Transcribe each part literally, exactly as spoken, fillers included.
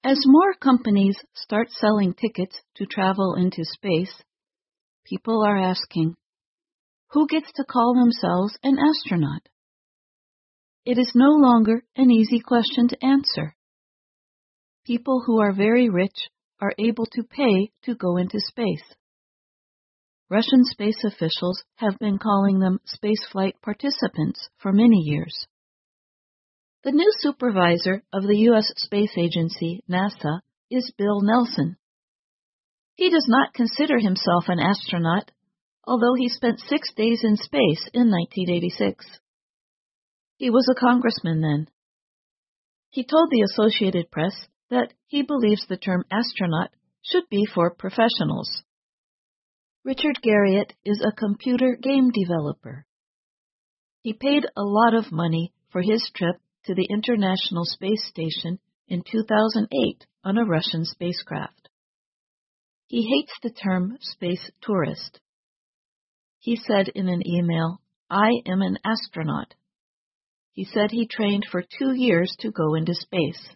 As more companies start selling tickets to travel into space, people are asking, who gets to call themselves an astronaut? It is no longer an easy question to answer. People who are very rich are able to pay to go into space. Russian space officials have been calling them spaceflight participants for many years. The new supervisor of the U S Space Agency, NASA, is Bill Nelson. He does not consider himself an astronaut, although he spent six days in space in nineteen eighty-six. He was a congressman then. He told the Associated Press that he believes the term astronaut should be for professionals. Richard Garriott is a computer game developer. He paid a lot of money for his trip to the International Space Station in two thousand eight on a Russian spacecraft. He hates the term space tourist. He said in an email, "I am an astronaut." He said he trained for two years to go into space.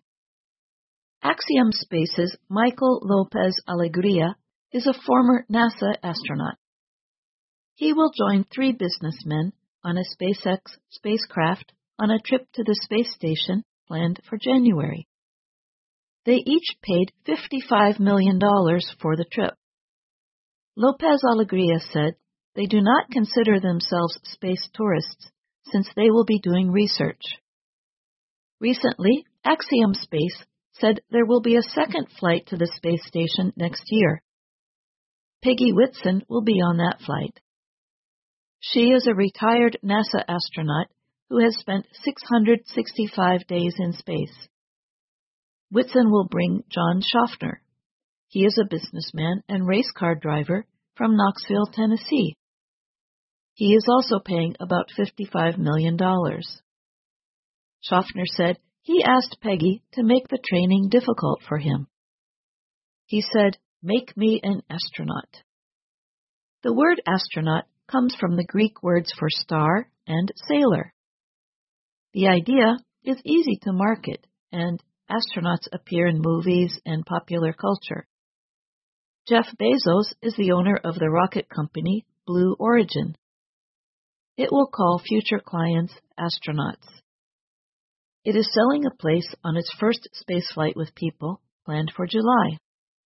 Axiom Space's Michael Lopez Alegria is a former NASA astronaut. He will join three businessmen on a SpaceX spacecraft on a trip to the space station planned for January. They each paid fifty-five million dollars for the trip. Lopez Alegria said they do not consider themselves space tourists since they will be doing research. Recently, Axiom Space said there will be a second flight to the space station next year. Peggy Whitson will be on that flight. She is a retired NASA astronaut who has spent six hundred sixty-five days in space. Whitson will bring John Schaffner. He is a businessman and race car driver from Knoxville, Tennessee. He is also paying about fifty-five million dollars. Schaffner said he asked Peggy to make the training difficult for him. He said, "Make me an astronaut." The word astronaut comes from the Greek words for star and sailor. The idea is easy to market, and astronauts appear in movies and popular culture. Jeff Bezos is the owner of the rocket company Blue Origin. It will call future clients astronauts. It is selling a place on its first spaceflight with people planned for July.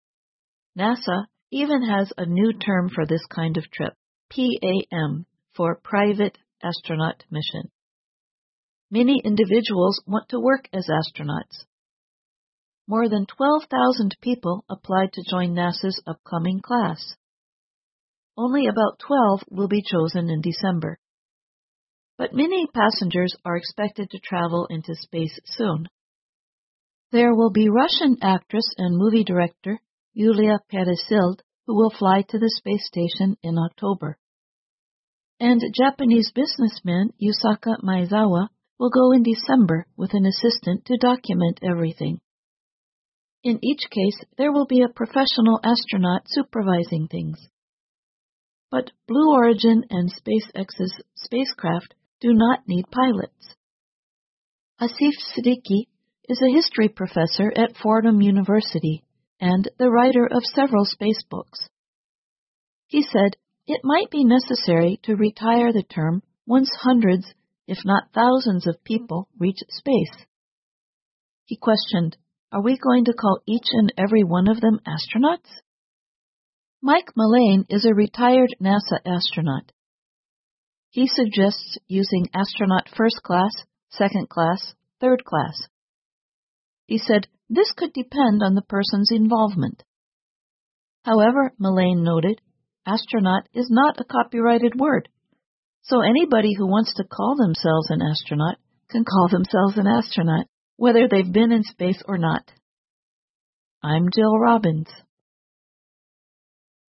NASA even has a new term for this kind of trip, P A M, for Private Astronaut Mission. Many individuals want to work as astronauts. More than twelve thousand people applied to join NASA's upcoming class. Only about twelve will be chosen in December. But many passengers are expected to travel into space soon. There will be Russian actress and movie director Yulia Peresild, who will fly to the space station in October. And Japanese businessman Yusaka Maezawa will go in December with an assistant to document everything. In each case, there will be a professional astronaut supervising things. But Blue Origin and SpaceX's spacecraft do not need pilots. Asif Siddiqui is a history professor at Fordham University and the writer of several space books. He said it might be necessary to retire the term once hundreds, if not thousands of people reach space. He questioned, are we going to call each and every one of them astronauts? Mike Mullane is a retired NASA astronaut. He suggests using astronaut first class, second class, third class. He said this could depend on the person's involvement. However, Mullane noted, astronaut is not a copyrighted word, so anybody who wants to call themselves an astronaut can call themselves an astronaut, whether they've been in space or not. I'm Jill Robbins.